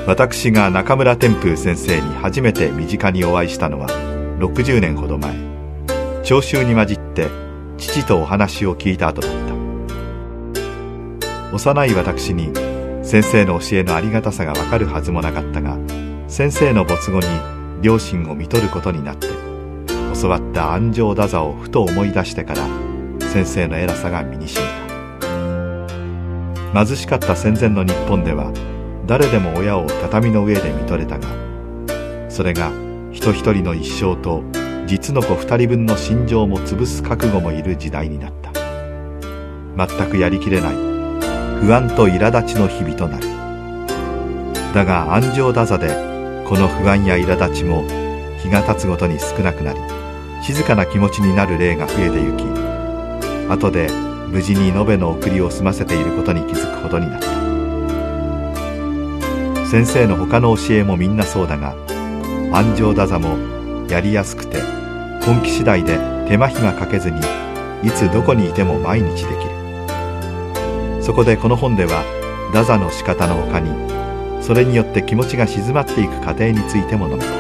私が中村天風先生に初めて身近にお会いしたのは60年ほど前、聴衆に混じって父とお話を聞いた後だった。幼い私に先生の教えのありがたさがわかるはずもなかったが、先生の没後に両親を看取ることになって、教わった安城太座をふと思い出してから先生の偉さが身にしみた。貧しかった戦前の日本では誰でも親を畳の上で看取れたが、それが人一人の一生と実の子二人分の心情も潰す覚悟もいる時代になった。全くやりきれない不安と苛立ちの日々となる。だが安城太座でこの不安や苛立ちも日が経つごとに少なくなり、静かな気持ちになる例が増えてゆき、後で無事に延べの送りを済ませていることに気づくほどになった。先生の他の教えもみんなそうだが、安城太座もやりやすくて根気次第で手間暇かけずにいつどこにいても毎日できる。そこでこの本では太座の仕方の他に、それによって気持ちが静まっていく過程についても述べた。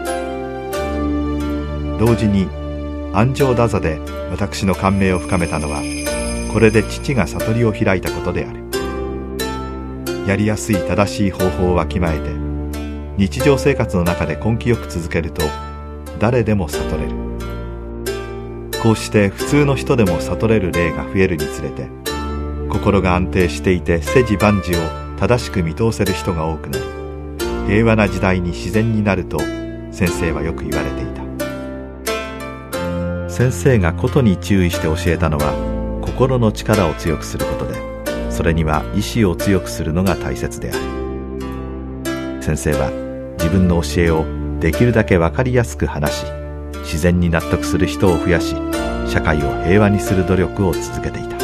同時に安城太座で私の感銘を深めたのは、これで父が悟りを開いたことである。やりやすい正しい方法をわきまえて日常生活の中で根気よく続けると誰でも悟れる。こうして普通の人でも悟れる例が増えるにつれて、心が安定していて世事万事を正しく見通せる人が多くなり、平和な時代に自然になると先生はよく言われていた。先生がことに注意して教えたのは、心の力を強くすることで、それには意志を強くするのが大切である。先生は自分の教えをできるだけ分かりやすく話し、自然に納得する人を増やし、社会を平和にする努力を続けていた。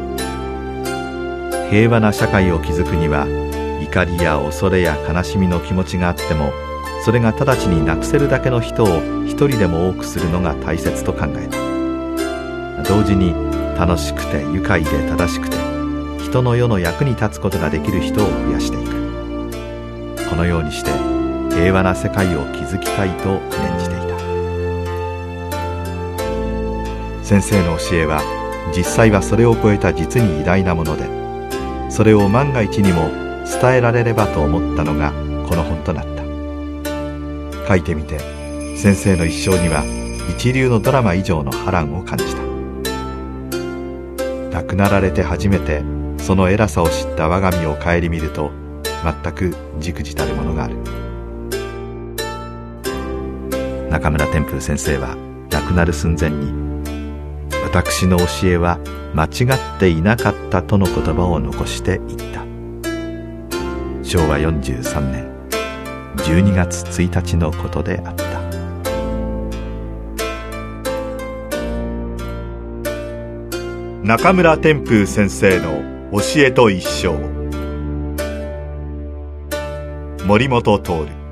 平和な社会を築くには、怒りや恐れや悲しみの気持ちがあっても、それが直ちになくせるだけの人を一人でも多くするのが大切と考えた。同時に楽しくて愉快で正しくて人の世の役に立つことができる人を増やしていく。このようにして平和な世界を築きたいと念じていた。先生の教えは実際はそれを超えた実に偉大なもので、それを万が一にも伝えられればと思ったのがこの本となった。書いてみて先生の一生には一流のドラマ以上の波乱を感じた。亡くなられて初めてその偉さを知った我が身を顧みると、全く忸怩たるものがある。中村天風先生は亡くなる寸前に、私の教えは間違っていなかったとの言葉を残していった。昭和43年12月1日のことであった。 中村天風先生の教えと一生。森本徹。